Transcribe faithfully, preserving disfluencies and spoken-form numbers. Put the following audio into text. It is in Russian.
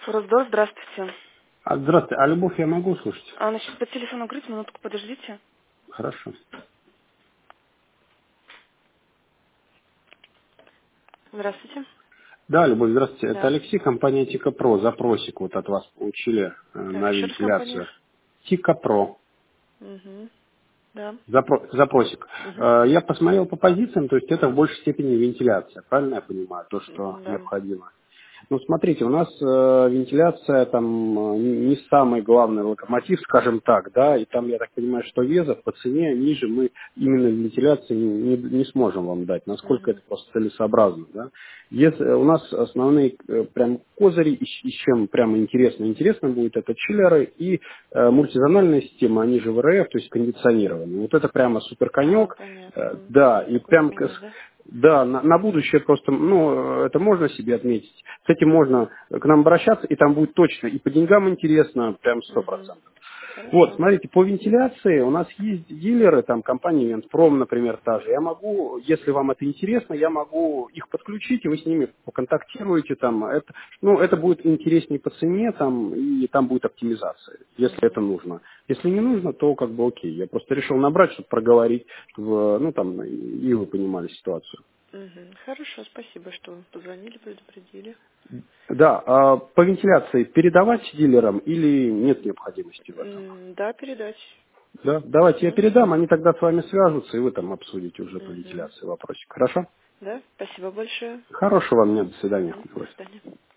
Форсдор, здравствуйте. А, здравствуйте, а Любовь я могу слушать? А, значит, по телефону говорить, минутку подождите. Хорошо. Здравствуйте. Да, Любовь, здравствуйте. Это Да. Алексей, компания Тика Про. Запросик вот от вас получили э, Так, на еще раз компания. вентиляцию. Тика Про. Угу. Да. Запро- запросик. Угу. Э, Я посмотрел по позициям, то есть это в большей степени вентиляция. Правильно я понимаю? То, что Да. необходимо. Ну, смотрите, у нас э, вентиляция там э, не самый главный локомотив, скажем так, да, и там, я так понимаю, что везов по цене ниже мы именно в вентиляции не, не- не сможем вам дать, насколько Угу. это просто целесообразно, да. Если у нас основные э, прям козыри, и, с и с чем прямо интересно, интересно будет, это чиллеры и э, мультизональная система, они же в эр эф, то есть кондиционирование. Вот это прямо супер А, конек, э, понятно. да, и Такой прям цене, да? да, на, на будущее просто, ну, это можно себе отметить. С этим можно к нам обращаться, и там будет точно и по деньгам интересно, прям сто Угу. процентов. Вот, Хорошо. смотрите, по вентиляции у нас есть дилеры, там компания Вентпром, например, та же. Я могу, если вам это интересно, я могу их подключить, и вы с ними поконтактируете, там, это, ну, это будет интереснее по цене, там, и там будет оптимизация, если это Угу. нужно. Если не нужно, то как бы окей. Я просто решил набрать, чтобы проговорить, чтобы, ну, там, и и вы понимали ситуацию. Угу. Хорошо, спасибо, что вы позвонили, предупредили. Да, а по вентиляции передавать дилерам или нет необходимости в этом? М, Да, передать. Да, давайте я Угу. передам, они тогда с вами свяжутся, и вы там обсудите уже по Угу. вентиляции вопросик. Хорошо? Да, спасибо большое. Хорошего вам дня, до свидания. Угу. До свидания.